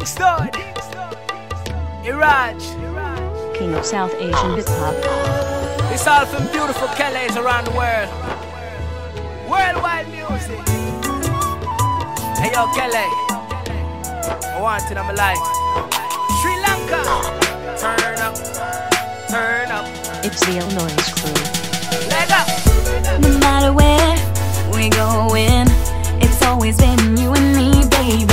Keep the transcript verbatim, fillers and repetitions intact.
Kingston, Iraj, King of South Asian hip hop. It's all from beautiful Kellys around the world. Worldwide music. Hey yo, Kelly, I want it in my life. Sri Lanka, turn up, turn up. It's the Illinois crew. Leg up. No matter where we going, it's always been you and me.